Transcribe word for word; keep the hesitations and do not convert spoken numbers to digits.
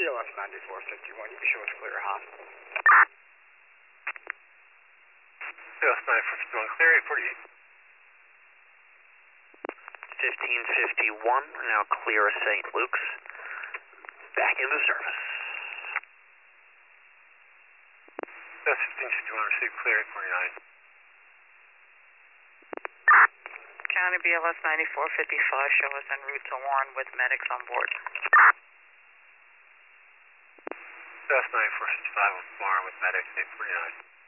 B L S ninety-four fifty-one, you can show us clear, huh? B L S ninety-four fifty-one, clear, eight forty-eight. fifteen fifty-one, now clear of Saint Luke's. Back into service. B L S fifteen fifty-one, received clear, eight forty-nine. County B L S ninety-four fifty-five, show us en route to Warren with medics on board. B L S ninety-four fifty-five, Warren with medics, eight forty-nine.